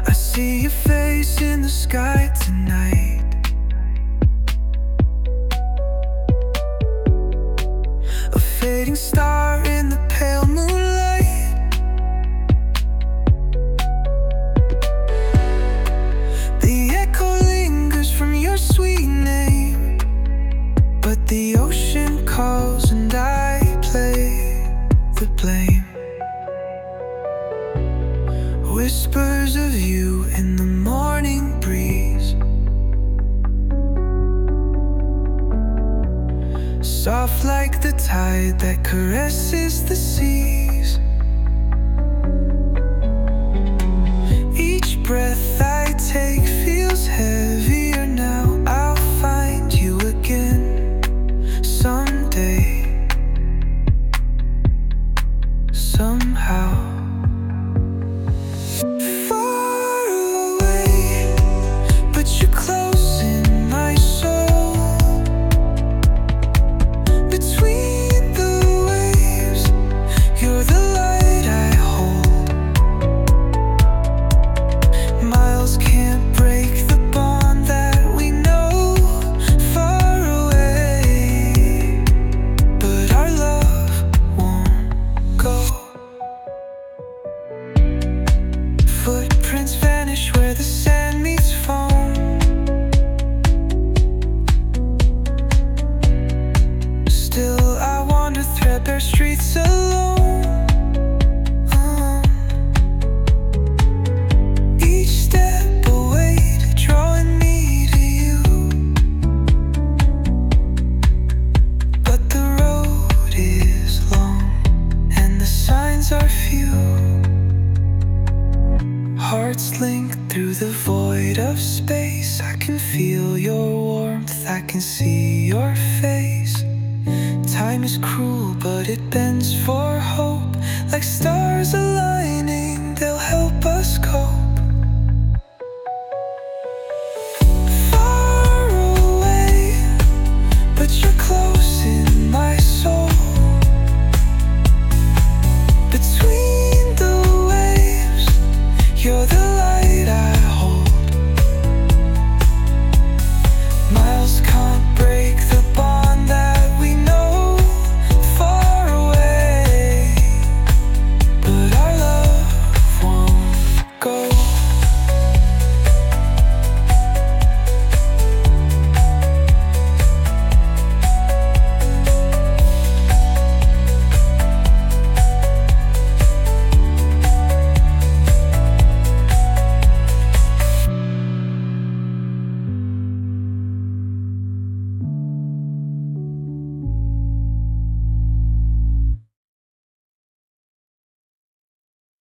I see your face in the sky tonight. A fading star in the pale moonlight. The echo lingers from your sweet name, but the ocean calls and I play the blame. Whispers of you in the morning breeze, soft like the tide that caresses the seas. Each breath I take feels heavier now. I'll find you again someday, somehow. Far away, but you're close in my soul. Between the waves, you're the light I hold. Miles can't break the bond that we know. Far away, but our love won't go. Footprints vanish where the sand meets foam. Still I wander threadbare streets alone. Each step a weight drawing me to you, but the road is long and the signs are few. Hearts link through the void of space. I can feel your warmth, I can see your face. Time is cruel, but it bends for hope. Like stars aligning, they'll help us cope.